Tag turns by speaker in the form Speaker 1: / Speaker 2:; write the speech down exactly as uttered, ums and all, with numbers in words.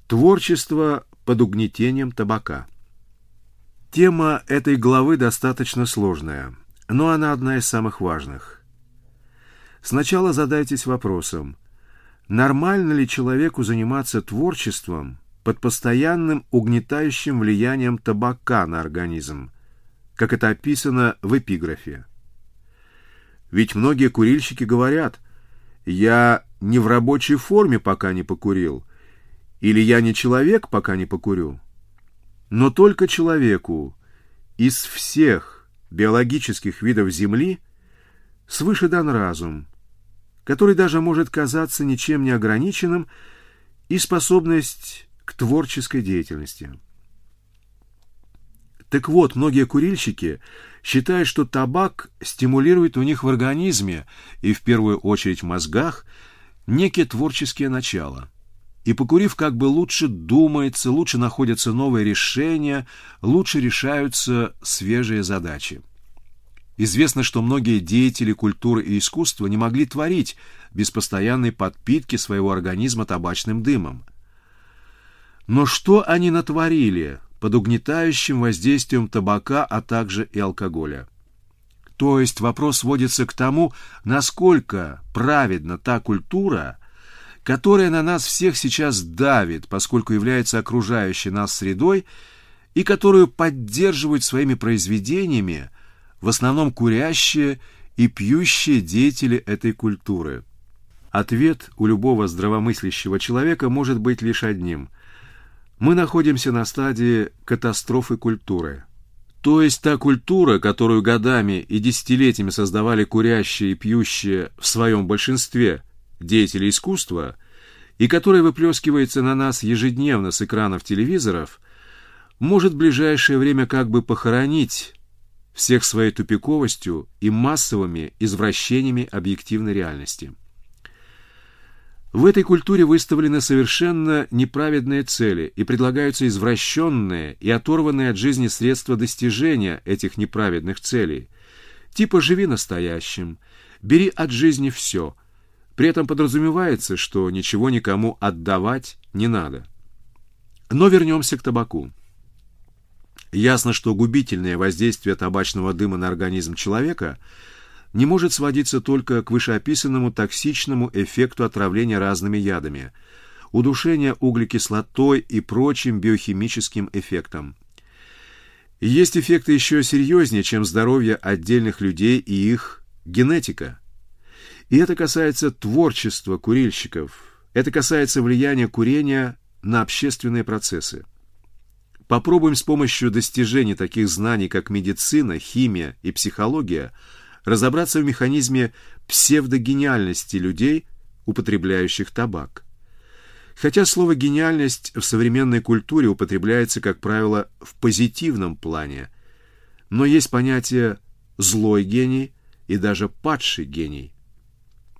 Speaker 1: Творчество под угнетением табака. Тема этой главы достаточно сложная, но она одна из самых важных. Сначала задайтесь вопросом, нормально ли человеку заниматься творчеством под постоянным угнетающим влиянием табака на организм, как это описано в эпиграфе. Ведь многие курильщики говорят: «Я не в рабочей форме, пока не покурил», или «я не человек, пока не покурю». Но только человеку из всех биологических видов Земли свыше дан разум, который даже может казаться ничем не ограниченным, и способность к творческой деятельности. Так вот, многие курильщики считают, что табак стимулирует у них в организме и в первую очередь в мозгах некие творческие начала. И покурив, как бы лучше думается, лучше находятся новые решения, лучше решаются свежие задачи. Известно, что многие деятели культуры и искусства не могли творить без постоянной подпитки своего организма табачным дымом. Но что они натворили под угнетающим воздействием табака, а также и алкоголя? То есть вопрос сводится к тому, насколько праведна та культура, которая на нас всех сейчас давит, поскольку является окружающей нас средой, и которую поддерживают своими произведениями в основном курящие и пьющие деятели этой культуры. Ответ у любого здравомыслящего человека может быть лишь одним. Мы находимся на стадии катастрофы культуры. То есть та культура, которую годами и десятилетиями создавали курящие и пьющие в своем большинстве деятели искусства, и которая выплескивается на нас ежедневно с экранов телевизоров, может в ближайшее время как бы похоронить всех своей тупиковостью и массовыми извращениями объективной реальности. В этой культуре выставлены совершенно неправедные цели и предлагаются извращенные и оторванные от жизни средства достижения этих неправедных целей. Типа «живи настоящим», «бери от жизни все». При этом подразумевается, что ничего никому отдавать не надо. Но вернемся к табаку. Ясно, что губительное воздействие табачного дыма на организм человека не может сводиться только к вышеописанному токсичному эффекту отравления разными ядами, удушения углекислотой и прочим биохимическим эффектам. Есть эффекты еще серьезнее, чем здоровье отдельных людей и их генетика. И это касается творчества курильщиков, это касается влияния курения на общественные процессы. Попробуем с помощью достижений таких знаний, как медицина, химия и психология, разобраться в механизме псевдогениальности людей, употребляющих табак. Хотя слово «гениальность» в современной культуре употребляется, как правило, в позитивном плане, но есть понятие «злой гений» и даже «падший гений».